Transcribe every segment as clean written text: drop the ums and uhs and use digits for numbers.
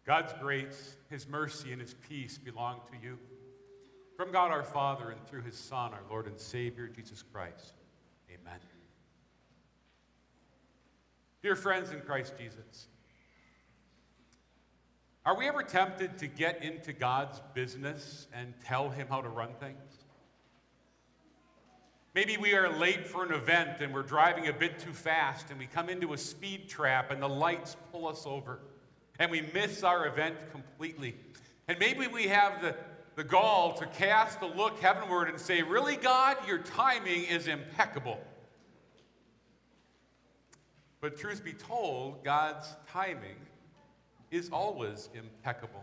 God's grace, his mercy, and his peace belong to you. From God our Father and through his Son, our Lord and Savior, Jesus Christ. Amen. Dear friends in Christ Jesus, are we ever tempted to get into God's business and tell him how to run things? Maybe we are late for an event and we're driving a bit too fast and we come into a speed trap and the lights pull us over and we miss our event completely. And maybe we have the gall to cast a look heavenward and say, really, God, your timing is impeccable. But truth be told, God's timing is always impeccable.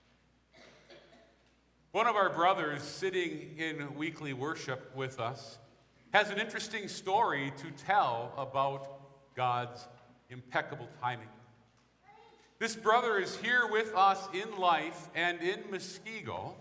One of our brothers sitting in weekly worship with us has an interesting story to tell about God's impeccable timing. This brother is here with us in life and in Muskego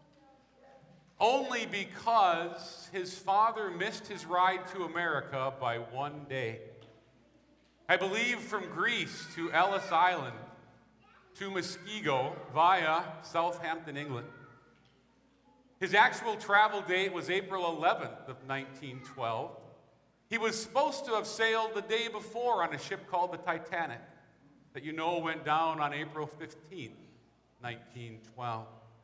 only because his father missed his ride to America by one day. I believe from Greece to Ellis Island to Muskego via Southampton, England. His actual travel date was April 11th of 1912. He was supposed to have sailed the day before on a ship called the Titanic that you know went down on April 15th, 1912.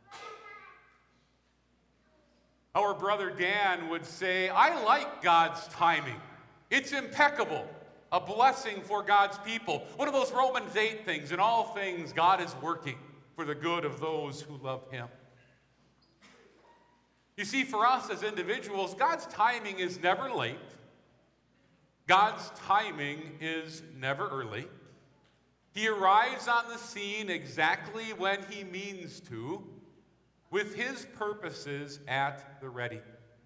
Our brother Dan would say, I like God's timing. It's impeccable, a blessing for God's people. One of those Romans 8 things, in all things God is working for the good of those who love him. You see, for us as individuals, God's timing is never late. God's timing is never early. He arrives on the scene exactly when he means to, with his purposes at the ready.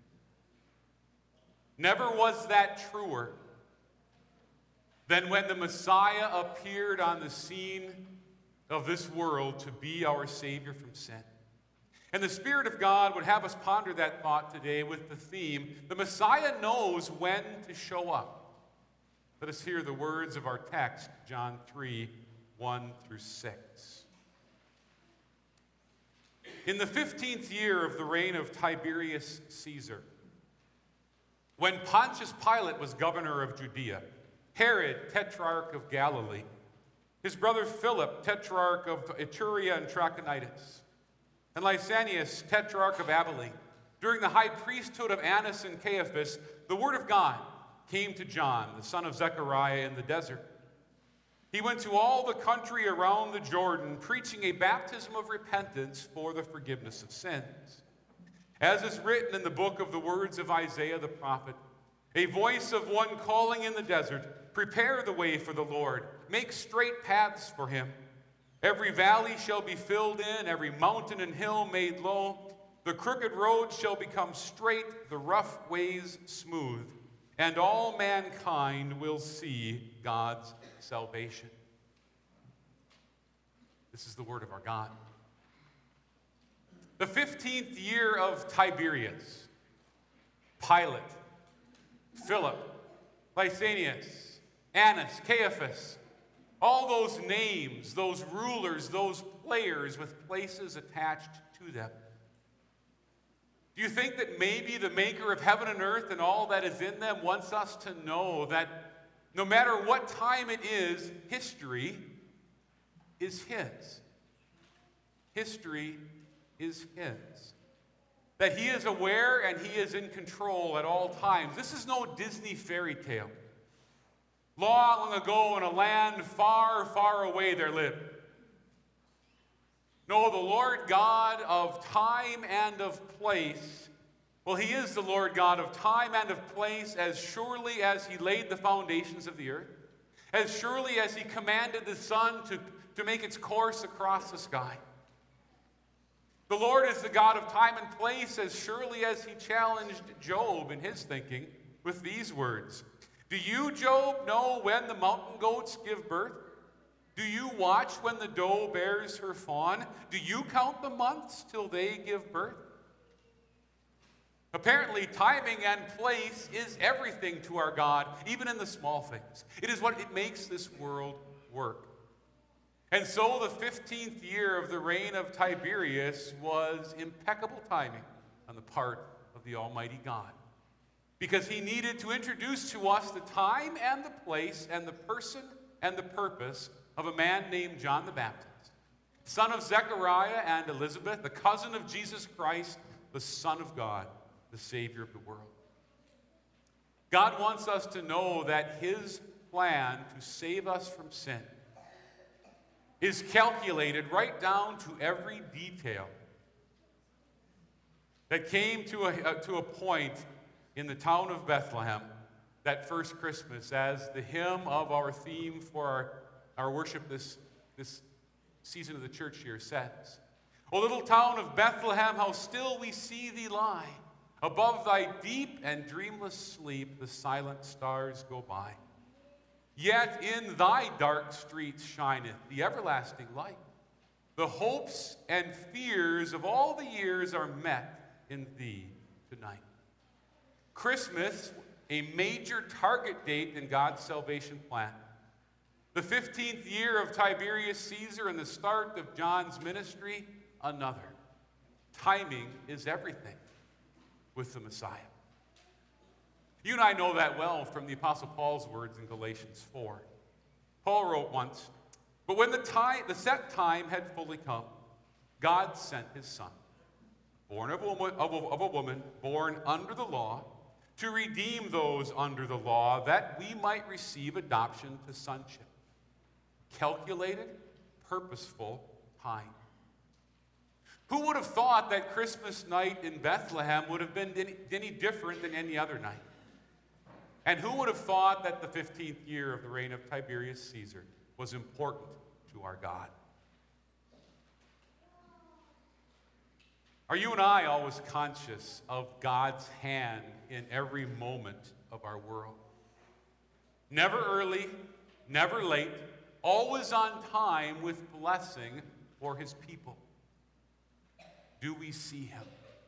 Never was that truer than when the Messiah appeared on the scene of this world to be our Savior from sin. And the Spirit of God would have us ponder that thought today with the theme, the Messiah knows when to show up. Let us hear the words of our text, John 3, 1 through 6. In the 15th year of the reign of Tiberius Caesar, when Pontius Pilate was governor of Judea, Herod, tetrarch of Galilee, his brother Philip, tetrarch of Iturea and Trachonitis, and Lysanias, tetrarch of Abilene, during the high priesthood of Annas and Caiaphas, the word of God came to John, the son of Zechariah, in the desert. He went to all the country around the Jordan, preaching a baptism of repentance for the forgiveness of sins. As is written in the book of the words of Isaiah the prophet, a voice of one calling in the desert, prepare the way for the Lord, make straight paths for him. Every valley shall be filled in, every mountain and hill made low. The crooked road shall become straight, the rough ways smooth, and all mankind will see God's salvation. This is the word of our God. The 15th year of Tiberius, Pilate, Philip, Lysanias, Annas, Caiaphas, all those names, those rulers, those players with places attached to them. Do you think that maybe the maker of heaven and earth and all that is in them wants us to know that no matter what time it is, history is his? History is his. That he is aware and he is in control at all times. This is no Disney fairy tale. Long ago in a land far, far away there lived. No, the Lord God of time and of place, well, he is the Lord God of time and of place as surely as he laid the foundations of the earth, as surely as he commanded the sun to make its course across the sky. The Lord is the God of time and place as surely as he challenged Job in his thinking with these words. Do you, Job, know when the mountain goats give birth? Do you watch when the doe bears her fawn? Do you count the months till they give birth? Apparently, timing and place is everything to our God, even in the small things. It is what it makes this world work. And so the 15th year of the reign of Tiberius was impeccable timing on the part of the Almighty God, because he needed to introduce to us the time and the place and the person and the purpose of a man named John the Baptist, son of Zechariah and Elizabeth, the cousin of Jesus Christ, the Son of God, the Savior of the world. God wants us to know that his plan to save us from sin is calculated right down to every detail that came to a point in the town of Bethlehem that first Christmas, as the hymn of our theme for our worship this season of the church here says. O little town of Bethlehem, how still we see thee lie. Above thy deep and dreamless sleep, the silent stars go by. Yet in thy dark streets shineth the everlasting light. The hopes and fears of all the years are met in thee tonight. Christmas, a major target date in God's salvation plan. The 15th year of Tiberius Caesar and the start of John's ministry, another. Timing is everything with the Messiah. You and I know that well from the Apostle Paul's words in Galatians 4. Paul wrote once, "But when the set time had fully come, God sent his Son, born of a woman, born under the law, to redeem those under the law, that we might receive adoption to sonship." Calculated, purposeful time. Who would have thought that Christmas night in Bethlehem would have been any different than any other night? And who would have thought that the 15th year of the reign of Tiberius Caesar was important to our God? Are you and I always conscious of God's hand in every moment of our world? Never early, never late, always on time with blessing for his people. Do we see him?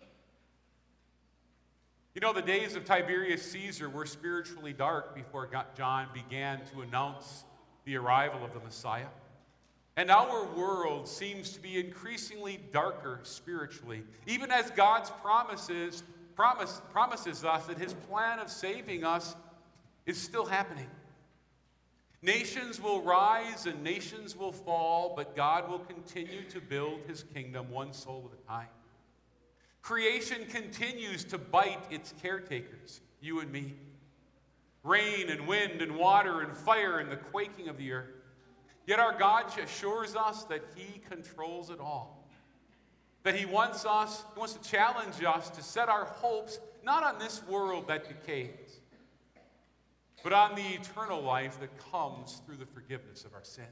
You know, the days of Tiberius Caesar were spiritually dark before John began to announce the arrival of the Messiah. And our world seems to be increasingly darker spiritually, even as God's promises us that his plan of saving us is still happening. Nations will rise and nations will fall, but God will continue to build his kingdom one soul at a time. Creation continues to bite its caretakers, you and me. Rain and wind and water and fire and the quaking of the earth. Yet our God assures us that he controls it all. That he wants to challenge us to set our hopes not on this world that decays, but on the eternal life that comes through the forgiveness of our sin.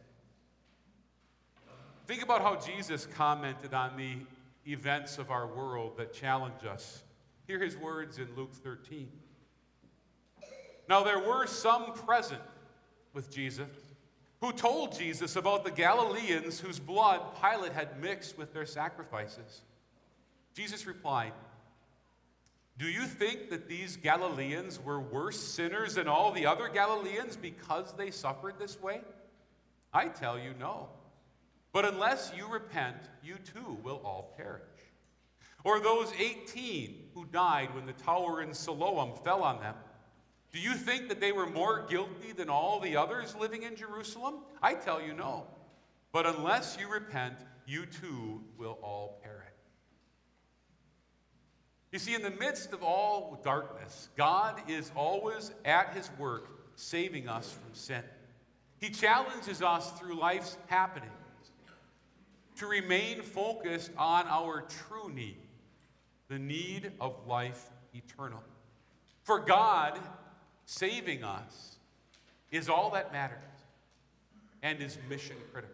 Think about how Jesus commented on the events of our world that challenge us. Hear his words in Luke 13. Now there were some present with Jesus who told Jesus about the Galileans whose blood Pilate had mixed with their sacrifices. Jesus replied, "Do you think that these Galileans were worse sinners than all the other Galileans because they suffered this way? I tell you, no. But unless you repent, you too will all perish. Or those 18 who died when the tower in Siloam fell on them, do you think that they were more guilty than all the others living in Jerusalem? I tell you, no. But unless you repent, you too will all perish." You see, in the midst of all darkness, God is always at his work saving us from sin. He challenges us through life's happenings to remain focused on our true need, the need of life eternal. For God, saving us is all that matters and is mission critical.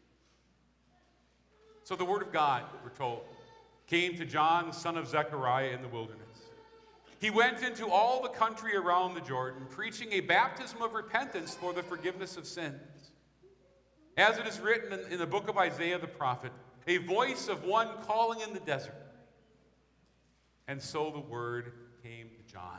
So the word of God, we're told, came to John, son of Zechariah, in the wilderness. He went into all the country around the Jordan, preaching a baptism of repentance for the forgiveness of sins. As it is written in the book of Isaiah the prophet, a voice of one calling in the desert. And so the word came to John.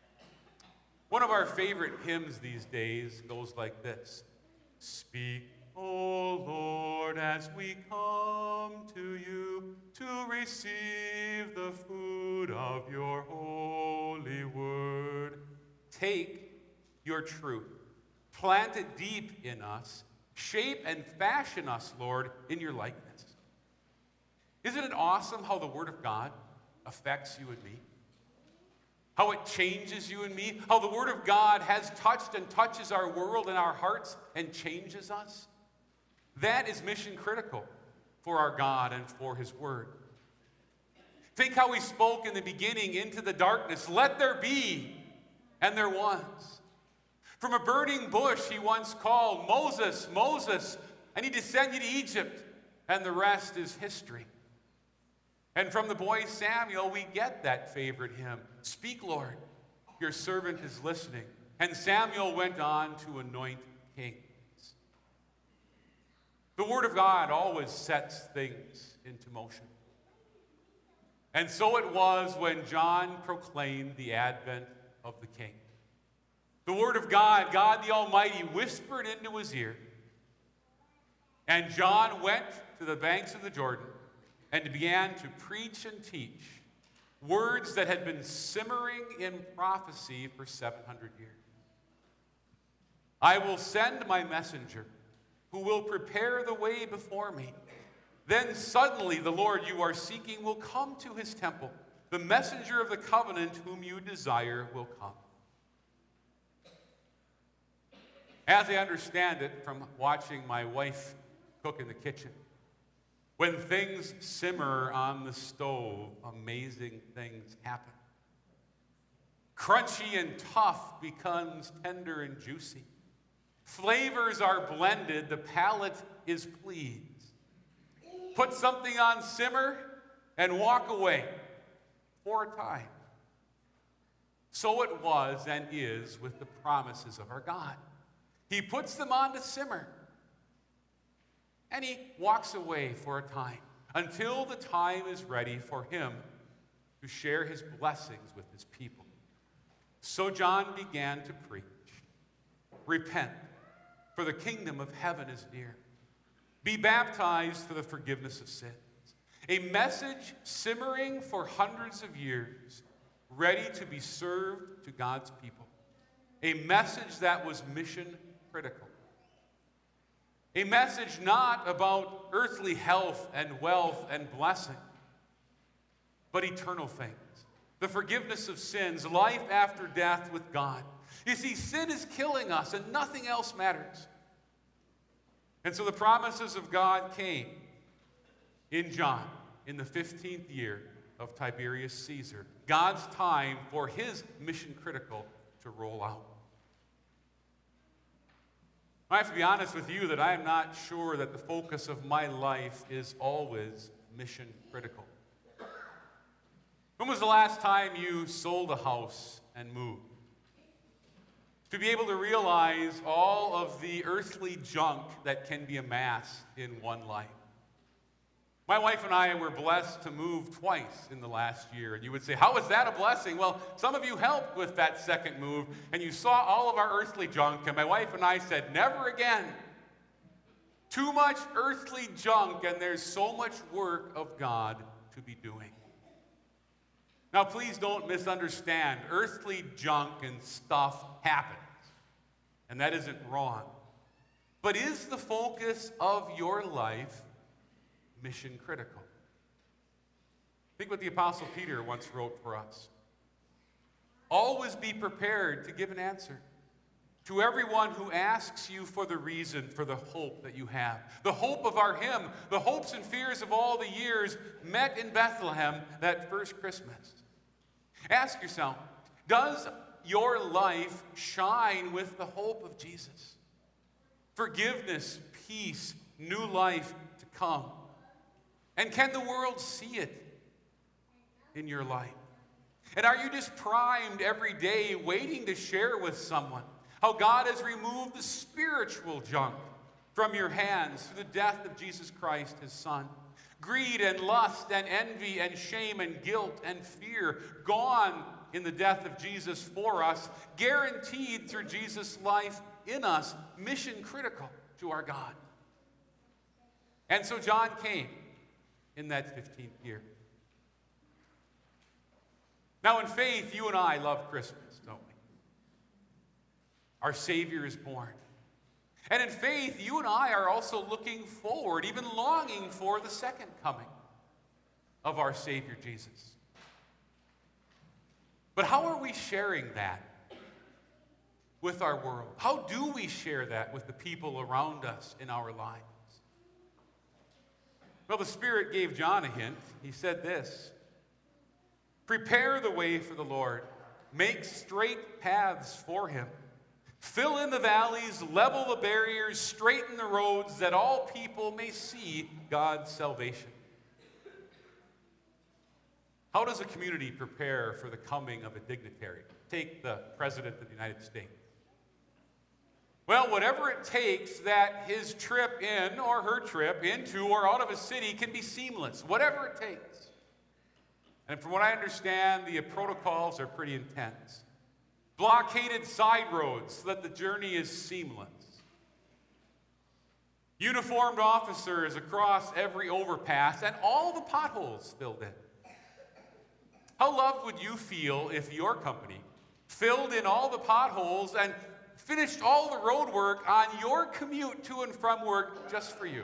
One of our favorite hymns these days goes like this: "Speak, O Lord, as we come to you to receive the food of your holy word, take your truth, plant it deep in us, shape and fashion us, Lord, in your likeness. Isn't it awesome how the Word of God affects you and me? How it changes you and me? How the Word of God has touched and touches our world and our hearts and changes us? That is mission critical for our God and for His Word. Think how He spoke in the beginning into the darkness, "Let there be," and there was. From a burning bush, He once called, "Moses, Moses," and He descended to Egypt, and the rest is history. And from the boy Samuel, we get that favorite hymn, "Speak, Lord, your servant is listening." And Samuel went on to anoint kings. The Word of God always sets things into motion. And so it was when John proclaimed the advent of the King. The Word of God, God the Almighty, whispered into his ear. And John went to the banks of the Jordan and began to preach and teach words that had been simmering in prophecy for 700 years. "I will send my messenger who will prepare the way before me. Then suddenly the Lord you are seeking will come to his temple. The messenger of the covenant whom you desire will come." As I understand it from watching my wife cook in the kitchen, when things simmer on the stove, amazing things happen. Crunchy and tough becomes tender and juicy. Flavors are blended, the palate is pleased. Put something on simmer and walk away for a time. So it was and is with the promises of our God. He puts them on to simmer, and he walks away for a time until the time is ready for him to share his blessings with his people. So John began to preach, "Repent, for the kingdom of heaven is near. Be baptized for the forgiveness of sins." A message simmering for hundreds of years, ready to be served to God's people. A message that was mission critical. A message not about earthly health and wealth and blessing, but eternal things. The forgiveness of sins, life after death with God. You see, sin is killing us and nothing else matters. And so the promises of God came in John in the 15th year of Tiberius Caesar. God's time for his mission critical to roll out. I have to be honest with you that I am not sure that the focus of my life is always mission critical. When was the last time you sold a house and moved? To be able to realize all of the earthly junk that can be amassed in one life. My wife and I were blessed to move twice in the last year. And you would say, how is that a blessing? Well, some of you helped with that second move, and you saw all of our earthly junk, and my wife and I said, never again. Too much earthly junk, and there's so much work of God to be doing. Now, please don't misunderstand. Earthly junk and stuff happens, and that isn't wrong. But is the focus of your life mission critical? Think what the Apostle Peter once wrote for us. Always be prepared to give an answer to everyone who asks you for the reason for the hope that you have. The hope of our hymn, the hopes and fears of all the years met in Bethlehem that first Christmas. Ask yourself, does your life shine with the hope of Jesus? Forgiveness, peace, new life to come. And can the world see it in your life? And are you just primed every day waiting to share with someone how God has removed the spiritual junk from your hands through the death of Jesus Christ, his Son? Greed and lust and envy and shame and guilt and fear gone in the death of Jesus for us, guaranteed through Jesus' life in us, mission critical to our God. And so John came in that 15th year. Now in faith, you and I love Christmas, don't we? Our Savior is born. And in faith, you and I are also looking forward, even longing for the second coming of our Savior Jesus. But how are we sharing that with our world? How do we share that with the people around us in our lives? Well, the Spirit gave John a hint. He said this: prepare the way for the Lord, make straight paths for him. Fill in the valleys, level the barriers, straighten the roads, that all people may see God's salvation. How does a community prepare for the coming of a dignitary? Take the President of the United States. Well, whatever it takes that his trip in or her trip into or out of a city can be seamless, whatever it takes. And from what I understand, the protocols are pretty intense. Blockaded side roads so that the journey is seamless. Uniformed officers across every overpass and all the potholes filled in. How loved would you feel if your company filled in all the potholes and finished all the road work on your commute to and from work just for you?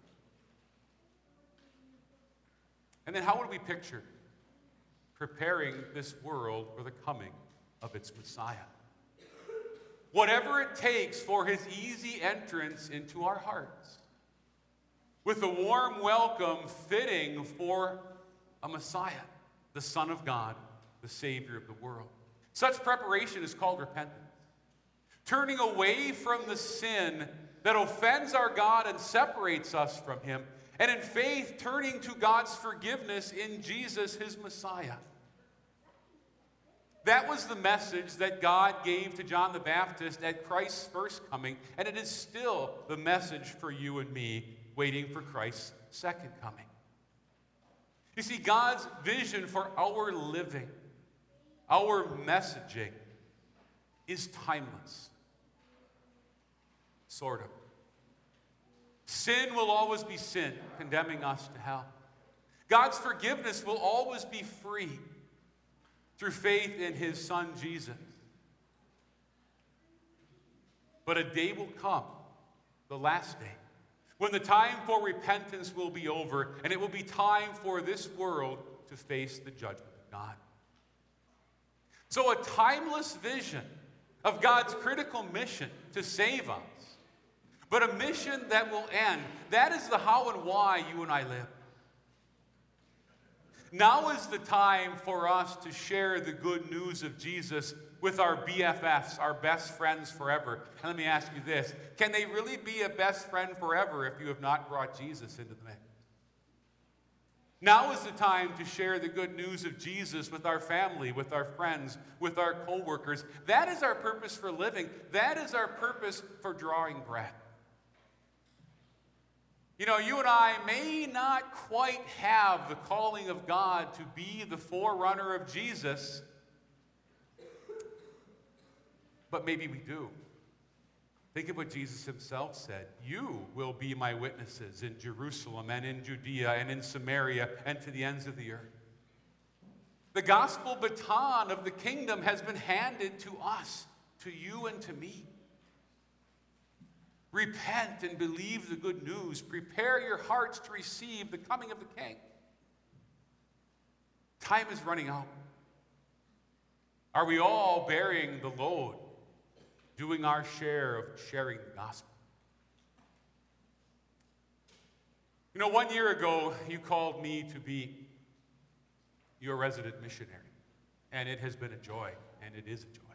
And then how would we picture preparing this world for the coming of its Messiah? Whatever it takes for his easy entrance into our hearts, with a warm welcome fitting for a Messiah, the Son of God, the Savior of the world. Such preparation is called repentance. Turning away from the sin that offends our God and separates us from him, and in faith turning to God's forgiveness in Jesus, his Messiah. That was the message that God gave to John the Baptist at Christ's first coming, and it is still the message for you and me waiting for Christ's second coming. You see, God's vision for our living, our messaging, is timeless. Sort of. Sin will always be sin, condemning us to hell. God's forgiveness will always be free through faith in his Son, Jesus. But a day will come, the last day, when the time for repentance will be over, and it will be time for this world to face the judgment of God. So a timeless vision of God's critical mission to save us, but a mission that will end. That is the how and why you and I live. Now is the time for us to share the good news of Jesus with our BFFs, our best friends forever. And let me ask you this: can they really be a best friend forever if you have not brought Jesus into the mix? Now is the time to share the good news of Jesus with our family, with our friends, with our co-workers. That is our purpose for living. That is our purpose for drawing breath. You know, you and I may not quite have the calling of God to be the forerunner of Jesus, but maybe we do. Think of what Jesus himself said. You will be my witnesses in Jerusalem and in Judea and in Samaria and to the ends of the earth. The gospel baton of the kingdom has been handed to us, to you and to me. Repent and believe the good news. Prepare your hearts to receive the coming of the King. Time is running out. Are we all bearing the load, doing our share of sharing the gospel? You know, 1 year ago, you called me to be your resident missionary, and it has been a joy, and it is a joy.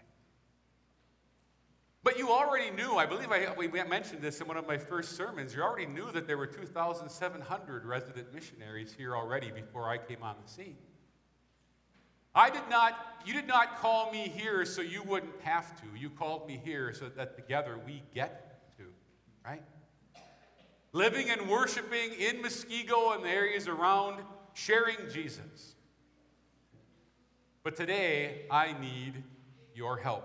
But you already knew, I believe we mentioned this in one of my first sermons, you already knew that there were 2,700 resident missionaries here already before I came on the scene. You did not call me here so you wouldn't have to. You called me here so that together we get to, right? Living and worshiping in Muskego and the areas around, sharing Jesus. But today, I need your help.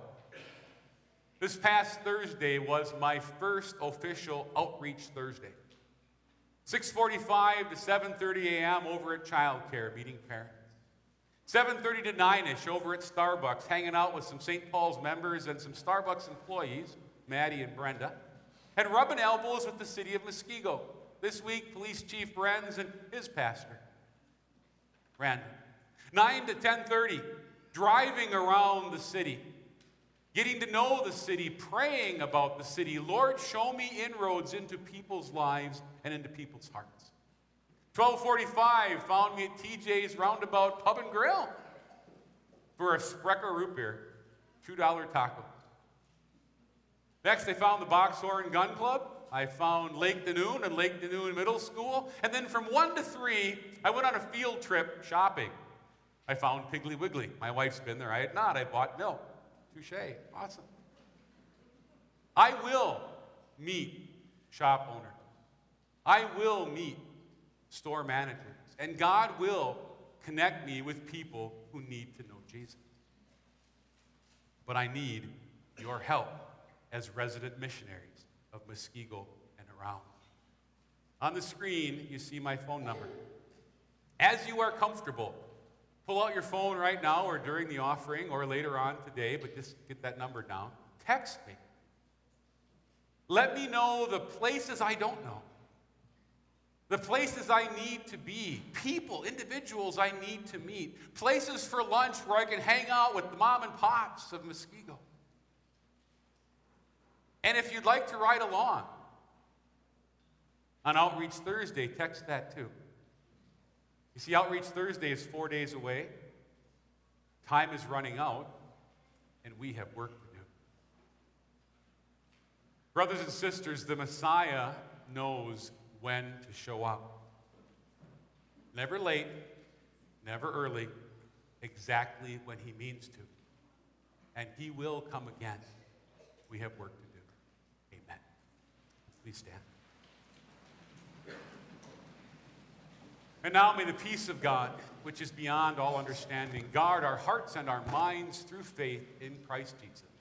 This past Thursday was my first official Outreach Thursday. 6:45 to 7:30 a.m. over at childcare, meeting parents. 7:30 to 9-ish over at Starbucks, hanging out with some St. Paul's members and some Starbucks employees, Maddie and Brenda, and rubbing elbows with the city of Muskego. This week, Police Chief Brenz and his pastor, Randall. 9 to 10:30, driving around the city, getting to know the city, praying about the city. Lord, show me inroads into people's lives and into people's hearts. 12:45 found me at TJ's Roundabout Pub and Grill for a Sprecher root beer, $2 taco. Next, I found the Boxhorn Gun Club. I found Lake Danoon and Lake Danoon Middle School. And then from 1 to 3, I went on a field trip shopping. I found Piggly Wiggly. My wife's been there. I had not. I bought milk. Touché. Awesome. I will meet shop owners. I will meet store managers. And God will connect me with people who need to know Jesus. But I need your help as resident missionaries of Muskego and around. On the screen, you see my phone number. As you are comfortable, pull out your phone right now or during the offering or later on today, but just get that number down. Text me. Let me know the places I don't know, the places I need to be, people, individuals I need to meet, places for lunch where I can hang out with the mom and pops of Muskego. And if you'd like to ride along on Outreach Thursday, text that too. You see, Outreach Thursday is 4 days away. Time is running out, and we have work to do. Brothers and sisters, the Messiah knows when to show up. Never late, never early, exactly when he means to. And he will come again. We have work to do. Amen. Please stand. And now may the peace of God, which is beyond all understanding, guard our hearts and our minds through faith in Christ Jesus.